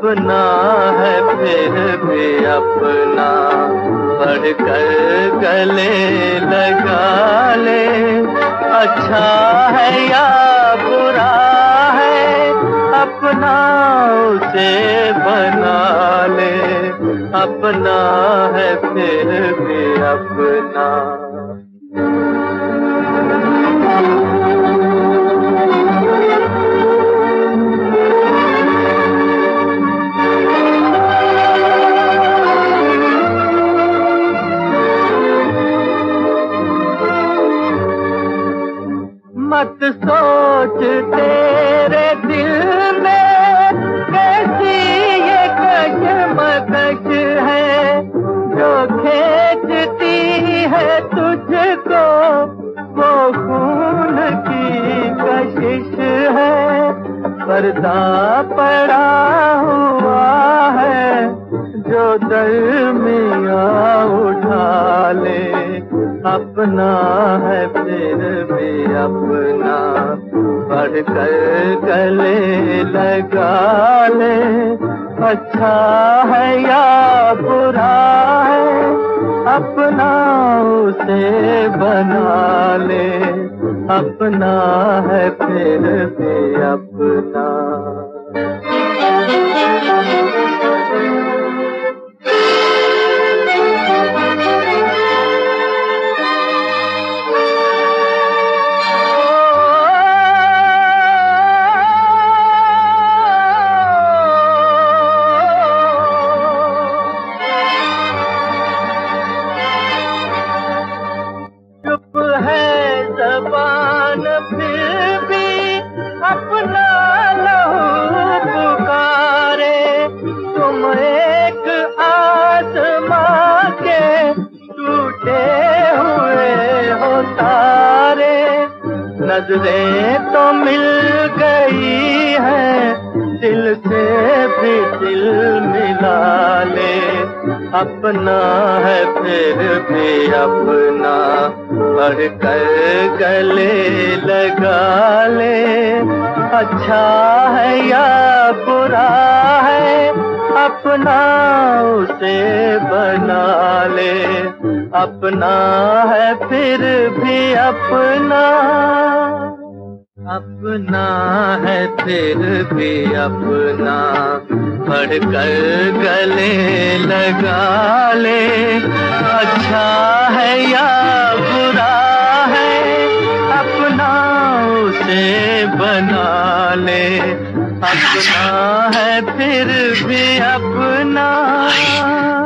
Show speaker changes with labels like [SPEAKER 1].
[SPEAKER 1] अपना है फिर भी अपना, बढ़कर गले लगा ले। अच्छा है या बुरा है अपना उसे बना ले, अपना है फिर भी अपना। मत सोच तेरे दिल में कैसी ये कशमकश है, जो खींचती है तुझको वो खून की कशिश है। पर्दा पड़ा हुआ है जो दरमियाँ उठा ले, अपना है फिर भी अपना, बढ़कर गले लगा ले। अच्छा है या बुरा है अपना उसे बना ले, अपना है फिर भी अपना। ज़बान फिर भी अपना लहू पुकारे, तुम एक आसमां के टूटे हुए हो तारे। नजरें तो मिल गई हैं, दिल से भी दिल मिला ले, अपना है फिर भी अपना, बढ़कर गले लगा ले। अच्छा है या बुरा है अपना उसे बना ले, अपना है फिर भी अपना, अपना है फिर भी अपना, बढ़कर गले लगा ले। अच्छा है या बुरा है अपना उसे बना ले, अपना है फिर भी अपना।